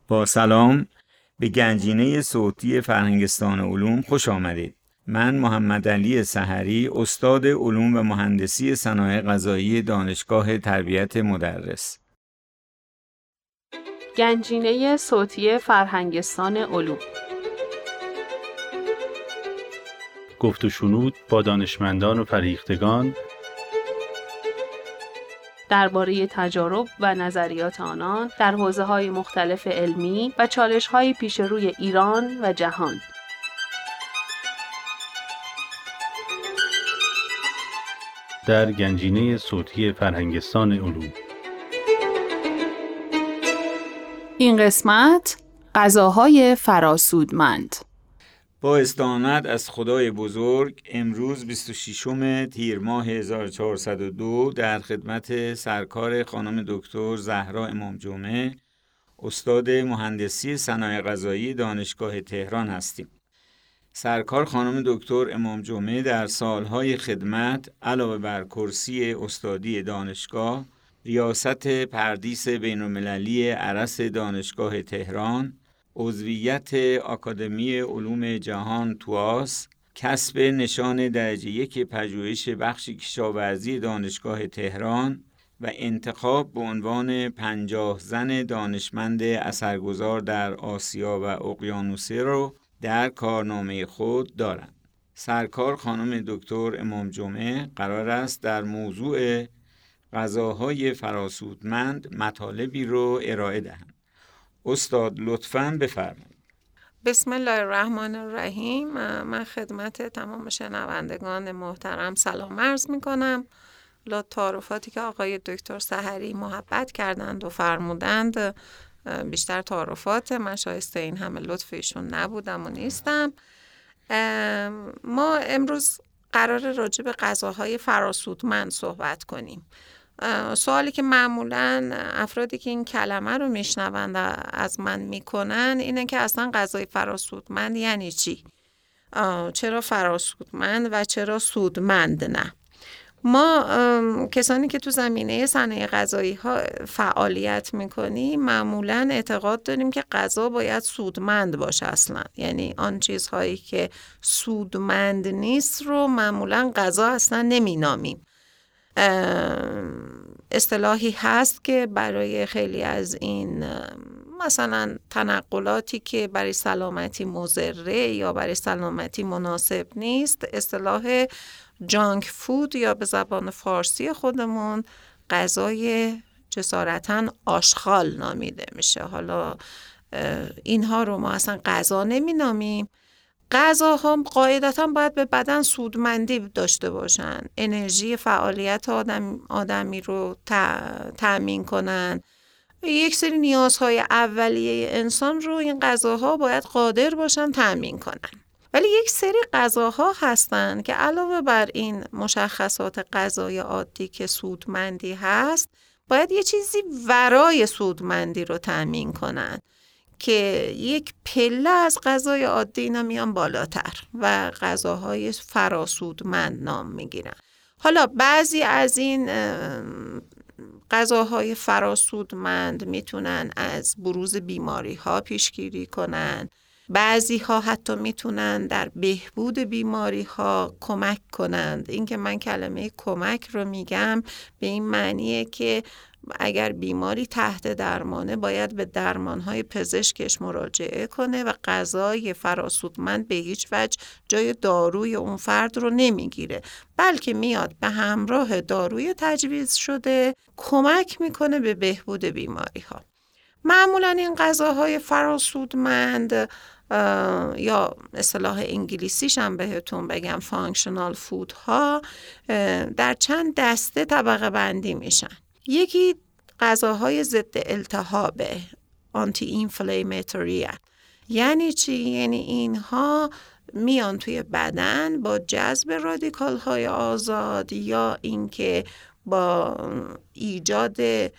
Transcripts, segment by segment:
با سلام به گنجینه صوتی فرهنگستان علوم خوش آمدید. من محمد علی سحری، استاد علوم و مهندسی صنایع غذایی دانشگاه تربیت مدرس. گنجینه صوتی فرهنگستان علوم، گفت و شنود با دانشمندان و فریختگان درباره تجارب و نظریات آنان در حوزه‌های مختلف علمی و چالش‌های پیش روی ایران و جهان. در گنجینه صوتی فرهنگستان علوم. این قسمت غذاهای فراسودمند. با استعانت از خدای بزرگ امروز 26 تیر ماه 1402 در خدمت سرکار خانم دکتر زهرا امام جمعه، استاد مهندسی صنایع غذایی دانشگاه تهران هستیم. سرکار خانم دکتر امام جمعه در سالهای خدمت علاوه بر کرسی استادی دانشگاه، ریاست پردیس بین‌المللی ارس دانشگاه تهران، عضویت آکادمی علوم جهان تواس، کسب نشان درجه 1 پژوهش بخش کشاورزی دانشگاه تهران و انتخاب به عنوان 50 زن دانشمند اثرگذار در آسیا و اقیانوسیه را در کارنامه خود دارند. سرکار خانم دکتر امام جمعه قرار است در موضوع غذاهای فراسودمند مطالبی رو ارائه دهند. استاد لطفاً بفرمایید. بسم الله الرحمن الرحیم. من خدمت تمام شنوندگان محترم سلام عرض می کنم. تعارفاتی که آقای دکتر سحری محبت کردند و فرمودند بیشتر تعارفات، من شایسته این همه لطف ایشون نبودم و نیستم. ما امروز قرار راجع به غذاهای فراسودمند صحبت کنیم. سوالی که معمولاً افرادی که این کلمه رو میشنوند از من میکنن اینه که اصلا غذای فراسودمند یعنی چی؟ چرا فراسودمند و چرا سودمند نه؟ ما کسانی که تو زمینه صنایع غذایی ها فعالیت میکنیم معمولاً اعتقاد داریم که غذا باید سودمند باشه اصلا، یعنی آن چیزهایی که سودمند نیست رو معمولاً غذا اصلا نمینامیم. اصطلاحی هست که برای خیلی از این مثلا تنقلاتی که برای سلامتی مضره یا برای سلامتی مناسب نیست، اصطلاح جانک فود یا به زبان فارسی خودمون غذای جسارتاً آشغال نامیده میشه. حالا اینها رو ما اصلا غذا نمینامیم. غذاها قاعدتاً باید به بدن سودمندی داشته باشن، انرژی فعالیت آدمی رو تأمین کنن، یک سری نیازهای اولیه انسان رو این غذاها باید قادر باشن تأمین کنن. ولی یک سری غذاها هستن که علاوه بر این مشخصات غذای عادی که سودمندی هست، باید یه چیزی ورای سودمندی رو تأمین کنن که یک پله از غذای عادی اینا میان بالاتر و غذاهای فراسودمند نام میگیرن. حالا بعضی از این غذاهای فراسودمند میتونن از بروز بیماری ها پیشگیری کنن، بعضی ها حتی میتونن در بهبود بیماری ها کمک کنند. این که من کلمه کمک رو میگم به این معنیه که اگر بیماری تحت درمانه باید به درمانهای پزشکش مراجعه کنه و غذای فراسودمند به هیچ وجه جای داروی اون فرد رو نمیگیره، بلکه میاد به همراه داروی تجویز شده کمک میکنه به بهبود بیماری ها. معمولا این غذاهای فراسودمند یا اصطلاح انگلیسیش هم بهتون بگم فانکشنال فود ها در چند دسته طبقه بندی میشن. یکی غذاهای ضد التهابه، آنتی اینفلامیتوری. یعنی چی؟ یعنی اینها میان توی بدن با جذب رادیکال های آزاد یا اینکه با ایجاد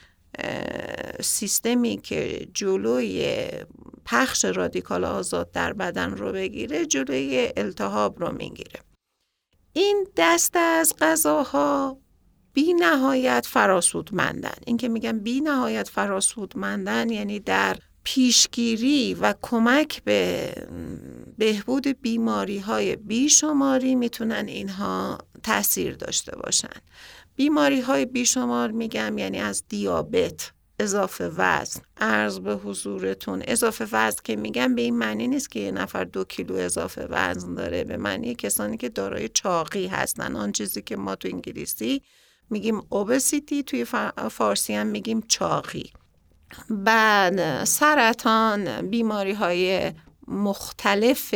سیستمی که جلوی پخش رادیکال آزاد در بدن رو بگیره، جلوی التهاب رو میگیره. این دسته از غذاها بی نهایت فراسودمندن. این که میگم بی نهایت فراسودمندن یعنی در پیشگیری و کمک به بهبود بیماری‌های بیشماری میتونن اینها تأثیر داشته باشن. بیماری‌های بیشمار میگم یعنی از دیابت، اضافه وزن. عرض به حضورتون اضافه وزن که میگم به این معنی نیست که یه نفر 2 کیلو اضافه وزن داره، به معنی کسانی که دارای چاقی هستن، آن چیزی که ما تو انگلیسی میگیم obesity، توی فارسی هم میگیم چاقی. بعد سرطان، بیماری‌های مختلف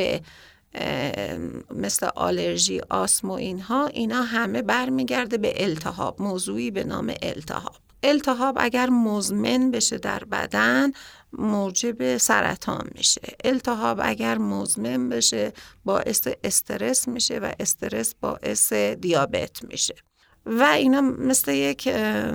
مثل آلرژی، آسم و اینا همه برمیگرده به التهاب، موضوعی به نام التهاب. التهاب اگر مزمن بشه در بدن موجب سرطان میشه. التهاب اگر مزمن بشه باعث استرس میشه و استرس باعث دیابت میشه. و اینا مثل یک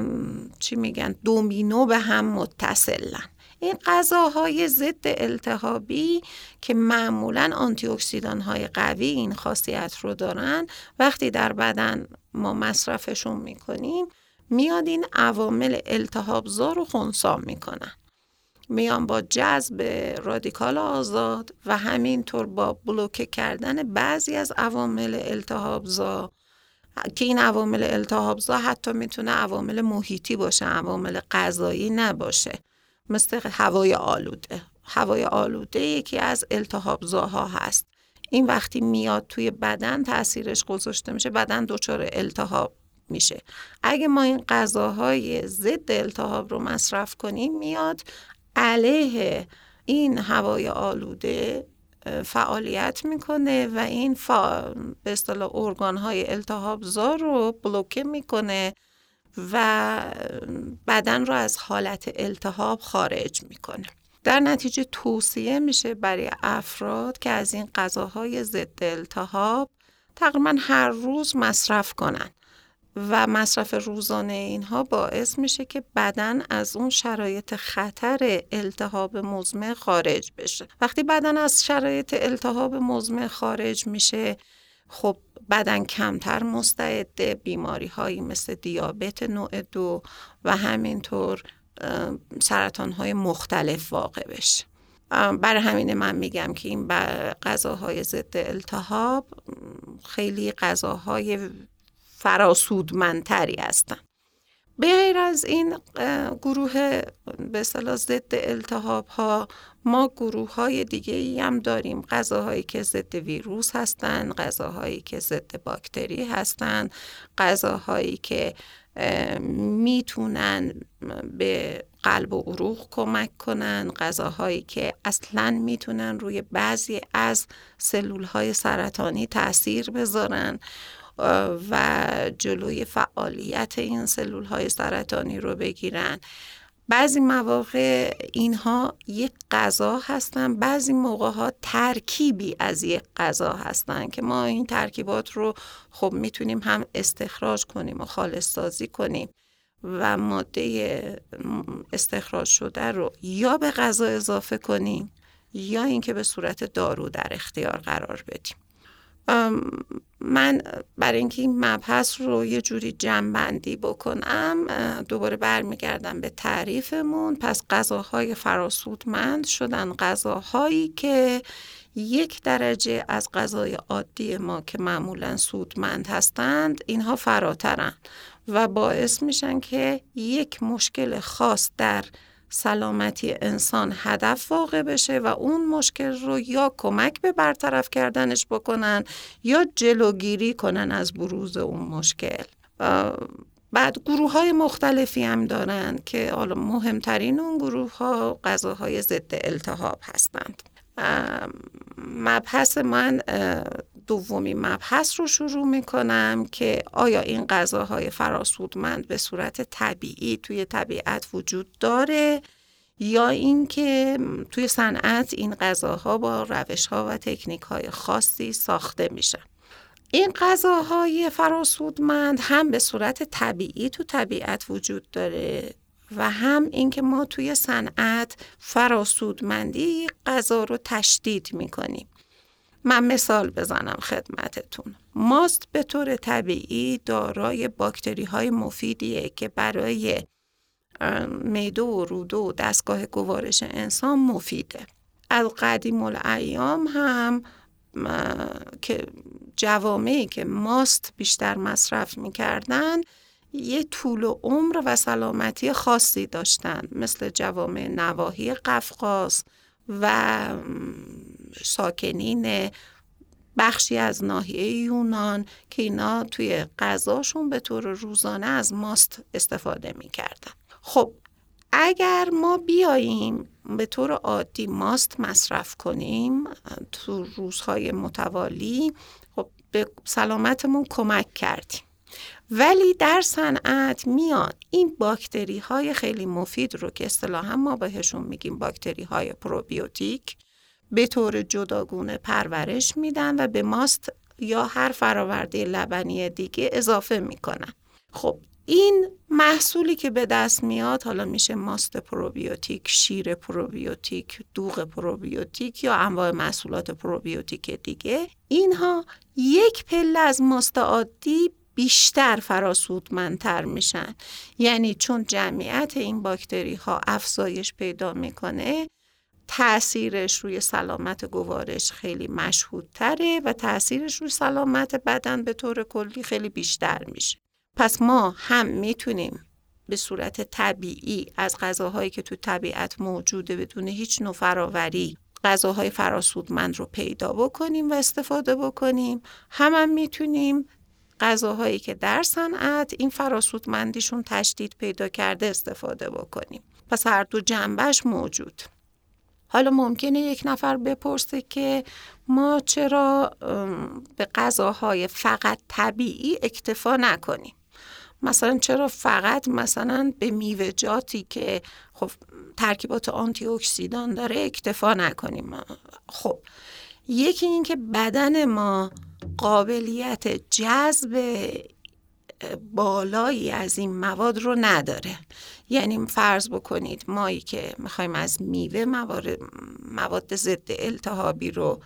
دومینو به هم متصلن. این غذاهای ضد التهابی که معمولاً آنتی اکسیدان های قوی این خاصیت رو دارن، وقتی در بدن ما مصرفشون میکنیم میاد این عوامل التهابزا رو خنثی میکنن، میان با جذب رادیکال آزاد و همینطور با بلوکه کردن بعضی از عوامل التهابزا، که این عوامل التهابزا حتی میتونه عوامل محیطی باشه، عوامل غذایی نباشه، مثل هوای آلوده. هوای آلوده یکی از التهابزاها هست. این وقتی میاد توی بدن تأثیرش گذاشته میشه، بدن دچار التهاب میشه. اگه ما این غذاهای ضد التهاب رو مصرف کنیم میاد علیه این هوای آلوده فعالیت میکنه و این به اصطلاح ارگان‌های التهابزا رو بلوکه میکنه و بدن رو از حالت التهاب خارج میکنه. در نتیجه توصیه میشه برای افراد که از این غذاهای ضد التهاب تقریبا هر روز مصرف کنن و مصرف روزانه اینها باعث میشه که بدن از اون شرایط خطر التهاب مزمن خارج بشه. وقتی بدن از شرایط التهاب مزمن خارج میشه، خب بدن کمتر مستعد بیماری هایی مثل دیابت نوع 2 و همینطور سرطان های مختلف واقع بشه. برای همین من میگم که این غذاهای ضد التهاب خیلی غذاهای فراسودمندتری هستن. به غیر از این گروه به اصطلاح ضد التهاب ها، ما گروه های دیگه ای هم داریم. غذاهایی که ضد ویروس هستن، غذاهایی که ضد باکتری هستن، غذاهایی که میتونن به قلب و عروق کمک کنن، غذاهایی که اصلاً میتونن روی بعضی از سلول های سرطانی تأثیر بذارن و جلوی فعالیت این سلول های سرطانی رو بگیرن. بعضی مواقع اینها یک غذا هستن، بعضی موقع ها ترکیبی از یک غذا هستن که ما این ترکیبات رو خب میتونیم هم استخراج کنیم و خالص سازی کنیم و ماده استخراج شده رو یا به غذا اضافه کنیم یا اینکه به صورت دارو در اختیار قرار بدیم. من برای اینکه این مبحث رو یه جوری جمع‌بندی بکنم دوباره برمیگردم به تعریفمون. پس غذاهای فراسودمند شدن غذاهایی که 1 درجه از غذای عادی ما که معمولاً سودمند هستند اینها فراترن و باعث میشن که یک مشکل خاص در سلامتی انسان هدف واقع بشه و اون مشکل رو یا کمک به برطرف کردنش بکنن یا جلوگیری کنن از بروز اون مشکل. بعد گروه های مختلفی هم دارن که حالا مهمترین اون گروه ها غذاهای ضد التهاب هستند. مبحث من دومی مبحث رو شروع میکنم که آیا این غذاهای فراسودمند به صورت طبیعی توی طبیعت وجود داره یا اینکه توی صنعت این غذاها با روش‌ها و تکنیک‌های خاصی ساخته میشن. این غذاهای فراسودمند هم به صورت طبیعی تو طبیعت وجود داره و هم اینکه ما توی صنعت فراسودمندی غذا رو تشدید میکنیم. من مثال بزنم خدمتتون. ماست به طور طبیعی دارای باکتری های مفیدیه که برای معده و روده و دستگاه گوارش انسان مفیده. از قدیم الایام هم که جوامعی که ماست بیشتر مصرف میکردن یه طول و عمر و سلامتی خاصی داشتن، مثل جوامع نواحی قفقاز و ساکنین بخشی از ناحیه یونان که اینا توی غذاشون به طور روزانه از ماست استفاده میکردن. خب اگر ما بیاییم به طور عادی ماست مصرف کنیم تو روزهای متوالی، خب به سلامتمون کمک کردیم. ولی در صنعت میان این باکتری های خیلی مفید رو که اصطلاحاً ما بهشون میگیم باکتری های پروبیوتیک به طور جداگونه پرورش میدن و به ماست یا هر فراورده لبنی دیگه اضافه میکنن. خب این محصولی که به دست میاد حالا میشه ماست پروبیوتیک، شیر پروبیوتیک، دوغ پروبیوتیک یا انواع محصولات پروبیوتیک دیگه، اینها یک پله از ماست عادی بیشتر فراسودمندتر میشن. یعنی چون جمعیت این باکتری ها افزایش پیدا میکنه، تأثیرش روی سلامت گوارش خیلی مشهودتره و تأثیرش روی سلامت بدن به طور کلی خیلی بیشتر میشه. پس ما هم میتونیم به صورت طبیعی از غذاهایی که تو طبیعت موجوده بدون هیچ نوع فراوری غذاهای فراسودمند رو پیدا بکنیم و استفاده بکنیم، هم میتونیم غذاهایی که در صنعت این فراسودمندیشون تشدید پیدا کرده استفاده بکنیم. پس هر دو جنبش موجود. حالا ممکنه یک نفر بپرسه که ما چرا به غذاهای فقط طبیعی اکتفا نکنیم؟ مثلا چرا فقط مثلا به میوه‌جاتی که خب ترکیبات آنتی اکسیدان داره اکتفا نکنیم؟ خب یکی این که بدن ما قابلیت جذب بالایی از این مواد رو نداره. یعنی فرض بکنید مایی که میخوایم از میوه مواد ضد التهابی رو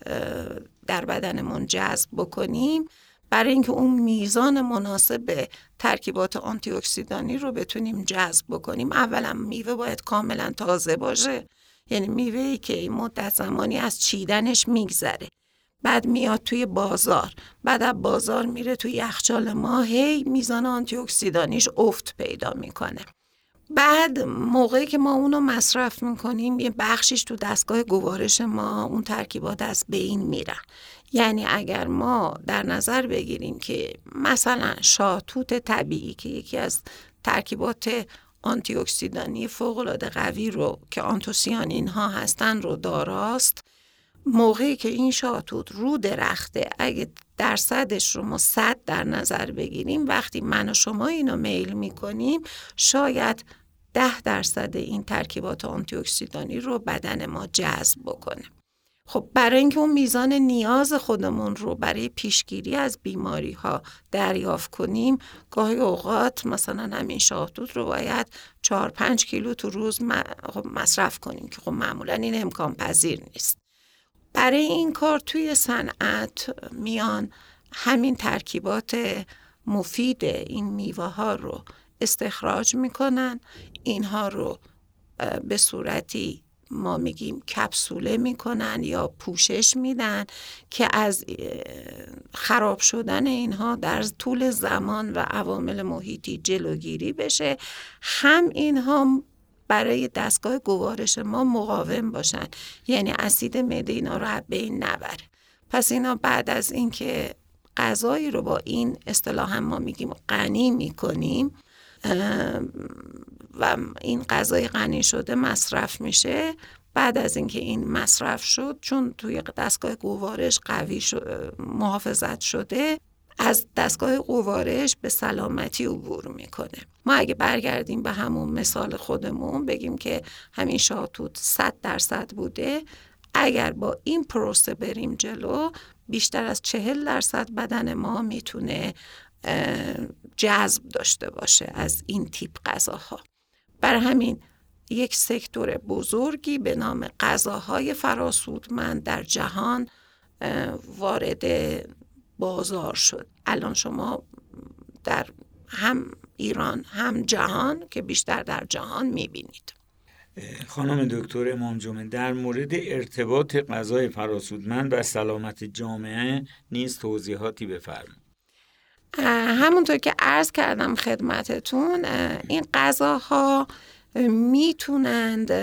در بدنمون جذب بکنیم، برای اینکه اون میزان مناسب ترکیبات آنتی اکسیدانی رو بتونیم جذب بکنیم، اولا میوه باید کاملا تازه باشه، یعنی میوه‌ای که مدت زمانی از چیدنش میگذره، بعد میاد توی بازار، بعد از بازار میره توی یخچال ما، هی میزان آنتی اکسیدانیش افت پیدا میکنه. بعد موقعی که ما اونو مصرف میکنیم یه بخشیش تو دستگاه گوارش ما اون ترکیبات از بین میرن. یعنی اگر ما در نظر بگیریم که مثلا شاهتوت طبیعی که یکی از ترکیبات آنتی اکسیدانی فوق‌العاده قوی رو که آنتوسیانین ها هستن رو داراست، موقعی که این شاهتوت رو درخته، اگه درصدش رو ما 100 در نظر بگیریم، وقتی من و شما اینو میل میکنیم شاید 10% این ترکیبات آنتی اکسیدانی رو بدن ما جذب بکنه. خب برای اینکه اون میزان نیاز خودمون رو برای پیشگیری از بیماری ها دریافت کنیم، گاهی اوقات مثلا همین شاهتوت رو باید 4-5 کیلو تو روز مصرف کنیم که خب معمولا این امکان پذیر نیست. برای این کار توی صنعت میان همین ترکیبات مفید این میوه ها رو استخراج میکنن، اینها رو به صورتی ما میگیم کپسوله میکنن یا پوشش میدن که از خراب شدن اینها در طول زمان و عوامل محیطی جلوگیری بشه، هم اینها برای دستگاه گوارش ما مقاوم باشن، یعنی اسید معده اینا رو از بین نبره. پس اینا بعد از اینکه غذایی رو با این اصطلاحاً ما میگیم غنی میکنیم و این غذای غنی شده مصرف میشه، بعد از اینکه این مصرف شد چون توی دستگاه گوارش قوی محافظت شده، از دستگاه گوارش به سلامتی عبور میکنه. ما اگه برگردیم به همون مثال خودمون بگیم که همین شاهتوت 100% بوده، اگر با این پروسه بریم جلو بیشتر از 40% بدن ما میتونه جذب داشته باشه از این تیپ غذاها. بر همین یک سکتور بزرگی به نام غذاهای فراسودمند در جهان وارد بازار شد. الان شما در هم ایران هم جهان که بیشتر در جهان میبینید. خانم دکتر امام جمعه، در مورد ارتباط غذای فراسودمند و سلامت جامعه نیز توضیحاتی بفرمایید. همونطور که عرض کردم خدمتتون، این غذاها میتونند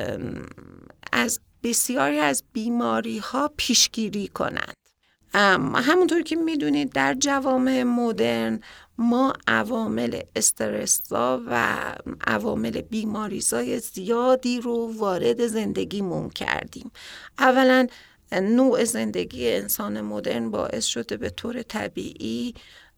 از بسیاری از بیماری ها پیشگیری کنند. همونطور که میدونید در جوامع مدرن ما عوامل استرس‌زا و عوامل بیماریزای زیادی رو وارد زندگیمون کردیم. اولا نوع زندگی انسان مدرن باعث شده به طور طبیعی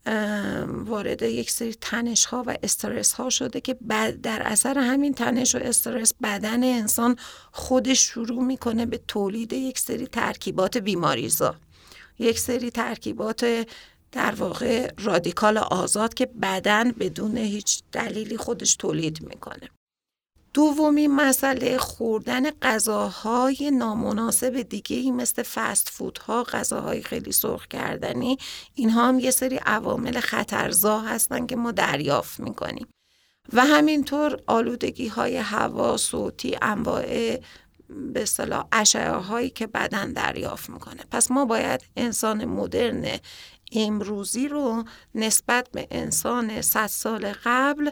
وارد یک سری تنش ها و استرس ها شده که در اثر همین تنش و استرس بدن انسان خودش شروع میکنه به تولید یک سری ترکیبات بیماریزا، یک سری ترکیبات در واقع رادیکال آزاد که بدن بدون هیچ دلیلی خودش تولید میکنه. دومی مسئله خوردن غذاهای نامناسب دیگه‌ای مثل فست فودها، غذاهای خیلی سرخ کردنی، اینها هم یه سری عوامل خطرزا هستن که ما دریافت میکنیم. و همینطور آلودگی‌های هوا، صوتی، انواع به اصطلاح اشعه هایی که بدن دریافت میکنه. پس ما باید انسان مدرن امروزی رو نسبت به انسان 100 سال قبل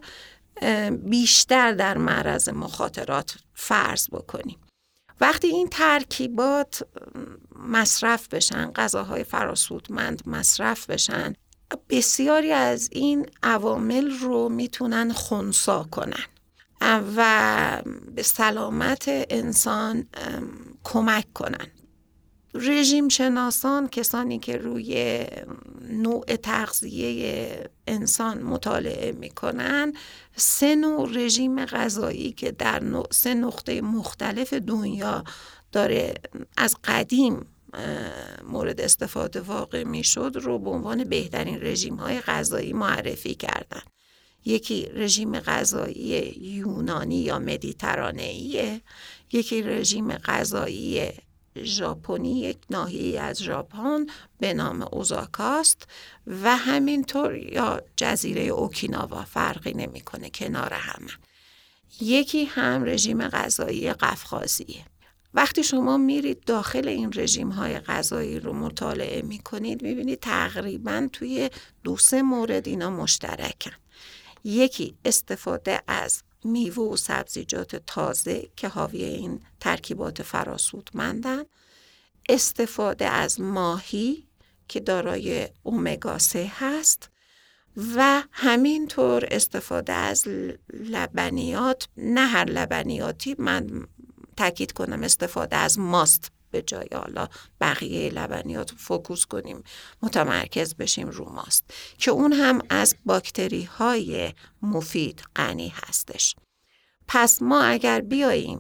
بیشتر در معرض مخاطرات فرض بکنیم. وقتی این ترکیبات مصرف بشن، غذاهای فراسودمند مصرف بشن، بسیاری از این عوامل رو میتونن خنثی کنن و به سلامت انسان کمک کنن. رژیم شناسان، کسانی که روی نوع تغذیه انسان مطالعه میکنن، 3 نوع رژیم غذایی که در 3 نقطه مختلف دنیا داره از قدیم مورد استفاده واقع میشد رو به عنوان بهترین رژیم های غذایی معرفی کردن. یکی رژیم غذایی یونانی یا مدیترانه‌ایه، یکی رژیم غذایی ژاپنی، یک ناحیه از ژاپن به نام اوزاکاست و همینطور یا جزیره اوکیناوا، فرقی نمیکنه، کنار همه. یکی هم رژیم غذایی قفقازیه. وقتی شما میرید داخل این رژیم های غذایی رو مطالعه میکنید میبینید تقریبا توی 2-3 مورد اینا مشترکن. یکی استفاده از میوه و سبزیجات تازه که حاوی این ترکیبات فراسودمندن، استفاده از ماهی که دارای امگا 3 هست و همینطور استفاده از لبنیات، نه هر لبنیاتی، من تاکید کنم استفاده از ماست به جای حالا بقیه لبنیات فوکوس کنیم، متمرکز بشیم رو ماست که اون هم از باکتری های مفید غنی هستش. پس ما اگر بیاییم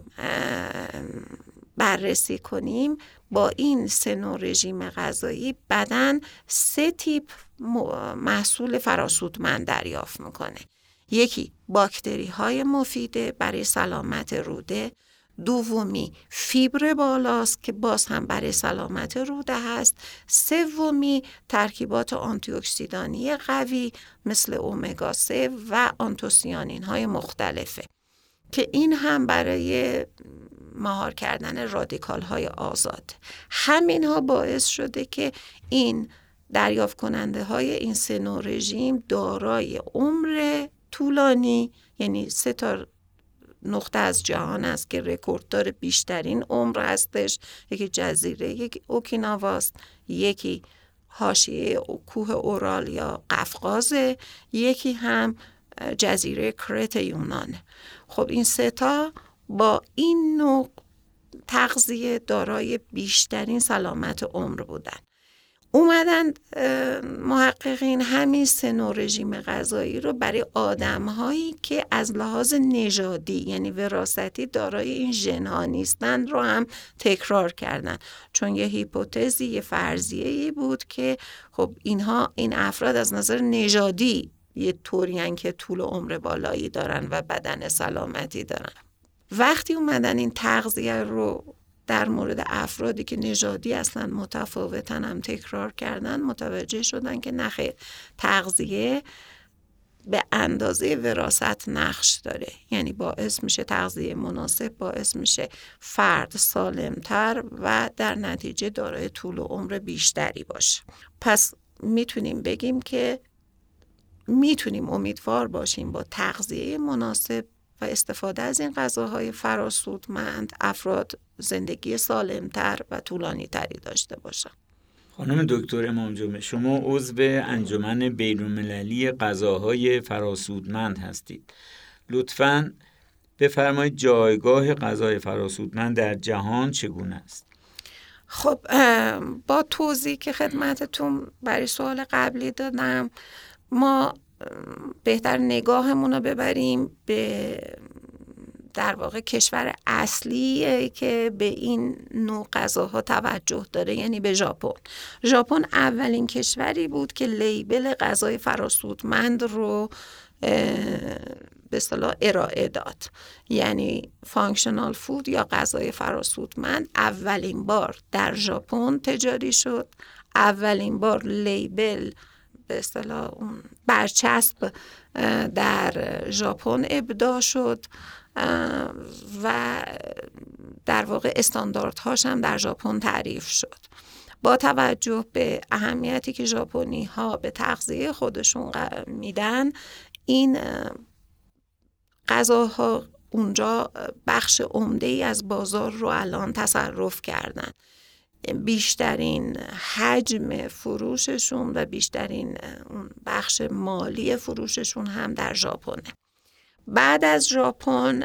بررسی کنیم با این 3 نوع رژیم غذایی بدن 3 تیپ محصول فراسودمند دریافت میکنه. یکی باکتری های مفیده برای سلامت روده، دومی فیبر بالاست که باز هم برای سلامت روده هست، سومی ترکیبات آنتی اکسیدانی قوی مثل امگا 3 و آنتوسیانین های مختلفه که این هم برای مهار کردن رادیکال های آزاد. همین ها باعث شده که این دریافت کننده های این 3 نوع رژیم دارای عمر طولانی، یعنی 3 تا نقطه از جهان است که رکورددار بیشترین عمر هستش. یکی جزیره اوکیناواست، یکی حاشیه کوه اورال یا قفقازه، یکی هم جزیره کرت یونانه. خب این 3 تا با این نوع تغذیه دارای بیشترین سلامت عمر بودن. اومدن محققین همین 3 نوع رژیم غذایی رو برای آدم‌هایی که از لحاظ نژادی یعنی وراثتی دارای این ژن‌ها نیستن رو هم تکرار کردن، چون یه هیپوتزی، یه فرضیه‌ای بود که خب این افراد از نظر نژادی یه طورین که طول عمر بالایی دارن و بدن سلامتی دارن. وقتی اومدن این تغذیه رو در مورد افرادی که نژادی اصلا متفاوتن هم تکرار کردن، متوجه شدن که نخیر، تغذیه به اندازه وراثت نقش داره. یعنی باعث میشه تغذیه مناسب، باعث میشه فرد سالمتر و در نتیجه دارای طول و عمر بیشتری باشه. پس میتونیم بگیم که میتونیم امیدوار باشیم با تغذیه مناسب و استفاده از این غذاهای فراسودمند افراد زندگی سالمتر و طولانی تری داشته باشن. خانم دکتر امام جمعه، شما عضو انجمن بین‌المللی غذاهای فراسودمند هستید. لطفاً بفرمایید جایگاه غذای فراسودمند در جهان چگونه است؟ خب با توضیحی که خدمتتون برای سوال قبلی دادم، ما بهتر نگاهمون رو ببریم به در واقع کشور اصلی که به این نوع غذاها توجه داره، یعنی به ژاپن. ژاپن اولین کشوری بود که لیبل غذای فراسودمند رو به اصطلاح ارائه داد. یعنی فانکشنال فود یا غذای فراسودمند اولین بار در ژاپن تجاری شد. اولین بار لیبل به اصطلاح اون برچسب در ژاپن ابداع شد و در واقع استانداردهاش هم در ژاپن تعریف شد. با توجه به اهمیتی که ژاپنی ها به تغذیه خودشون میدن، این غذاها اونجا بخش عمده‌ای از بازار رو الان تصرف کردن. بیشترین حجم فروششون و بیشترین اون بخش مالی فروششون هم در ژاپنه. بعد از ژاپن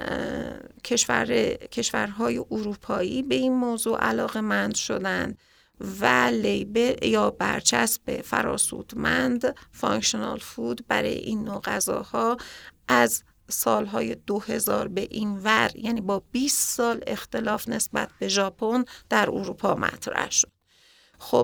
کشورهای اروپایی به این موضوع علاقه‌مند شدند و لیبل یا برچسب فراسودمند فانکشنال فود برای این نوع غذاها از سالهای 2000 به این ور، یعنی با 20 سال اختلاف نسبت به ژاپن، در اروپا مطرح شد. خب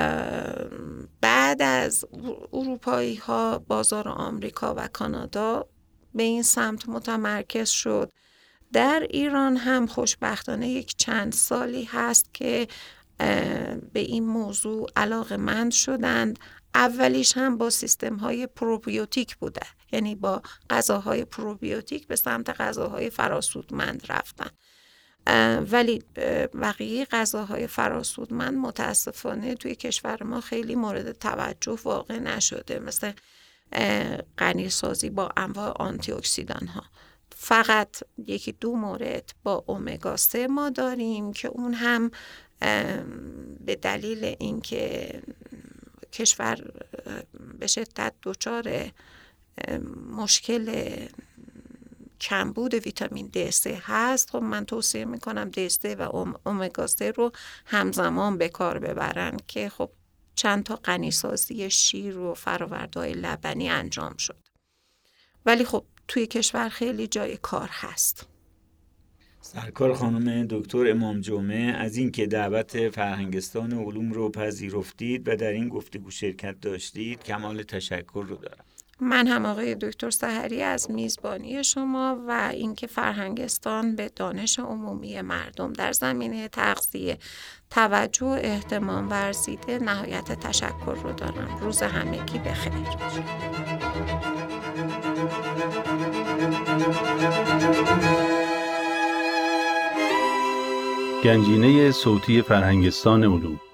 بعد از اروپایی ها بازار آمریکا و کانادا به این سمت متمرکز شد. در ایران هم خوشبختانه یک چند سالی هست که به این موضوع علاقه‌مند شدند. اولیش هم با سیستم های پروبیوتیک بوده، یعنی با غذاهای پروبیوتیک به سمت غذاهای فراسودمند رفتن. ولی بقیه غذاهای فراسودمند متاسفانه توی کشور ما خیلی مورد توجه واقع نشده، مثل غنیسازی با انواع آنتی اکسیدان ها. فقط یکی دو مورد با امگا 3 ما داریم که اون هم به دلیل اینکه کشور به شدت دچار مشکل کمبود ویتامین D3 هست، خب من توصیه میکنم D3 و امگا 3 رو همزمان به کار ببرن که خب چند تا غنیسازی شیر و فرآورده‌های لبنی انجام شد. ولی خب توی کشور خیلی جای کار هست. سرکار خانم دکتر امام جمعه، از اینکه دعوت فرهنگستان علوم رو پذیرفتید و در این گفتگو شرکت داشتید کمال تشکر رو دارم. من هم آقای دکتر سحری از میزبانی شما و اینکه فرهنگستان به دانش عمومی مردم در زمینه تغذیه توجه و اهتمام ورزیده نهایت تشکر رو دارم. روز همگی بخیر. گنجینه صوتی فرهنگستان علوم